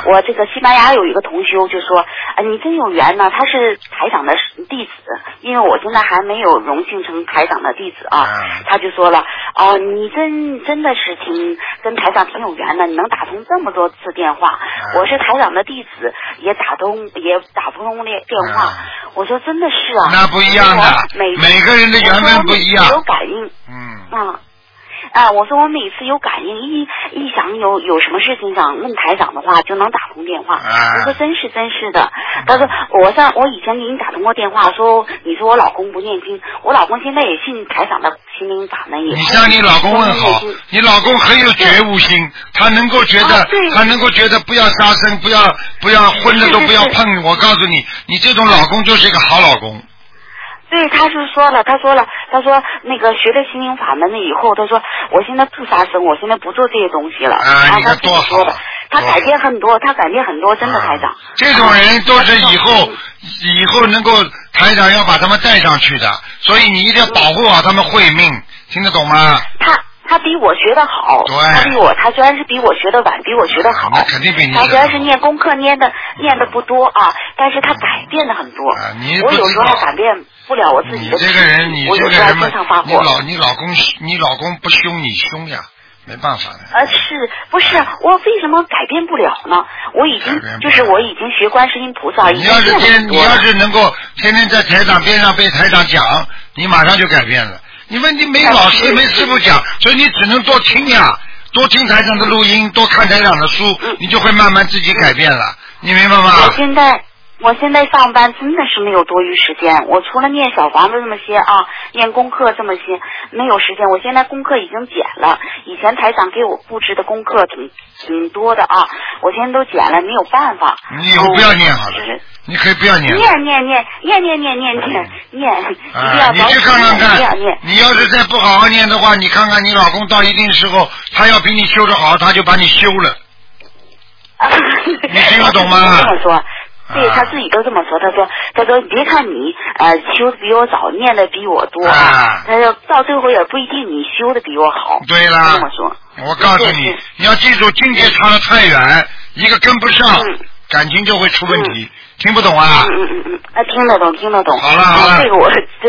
我这个西班牙有一个同修就说，你真有缘呢，他是台长的弟子，因为我现在还没有荣幸成台长的弟子啊。他就说了，你真的是跟台长挺有缘的，你能打通这么多次电话。我是台长的弟子，也打不通电话。我说真的是啊。 那不一样的，每个人的缘分不一样。 有感应。我说我每次有感应，一想有什么事情想问台长的话，就能打通电话。我说真是的。他说我以前给你打通过电话，说你说我老公不念经，我老公现在也信台长的心灵法门也。 你向你老公问好，你老公很有觉悟心，他能够觉得不要杀生，不要荤的都不要碰。我告诉你，你这种老公就是一个好老公。 对，他说那个学了心灵法门了以后，他说我现在不杀生，我现在不做这些东西了。 你看多好！ 他改变很多，真的台长。 这种人都是以后能够台长要把他们带上去的，所以你一定要保护好他们慧命，听得懂吗？ 他比我学得好，他虽然是比我学得晚，比我学得好， 那肯定比你他虽然是念功课念的不多啊，但是他改变的很多。我有时候还改变不了我自己的。 你这个人我有时候经常发火。 你老公不凶你凶呀，没办法的。 是不是我为什么改变不了呢？我已经学观世音菩萨。你要是能够天天在台长边上被台长讲，你马上就改变了。因为你没老师没师傅讲，所以你只能多听呀，多听台长的录音，多看台长的书，你就会慢慢自己改变了，你明白吗？ 我现在上班真的是没有多余时间，我除了念小房子这么些啊，念功课这么些，没有时间。我现在功课已经减了，以前台长给我布置的功课挺多的啊，我现在都减了，没有办法。 你以后不要念好了，你可以不要念。念，你去看看，你要是再不好好念的话，你看看你老公到一定时候，他要比你修得好，他就把你休了。你听得懂吗？ 这么说。对他自己都这么说，他说别看你修的比我早，念的比我多他说到最后也不一定你修的比我好。 对啦， 这么说。 我告诉你，你要记住，境界差得太远，一个跟不上，感情就会出问题。听不懂啊？ 听得懂。 好了。 这个我。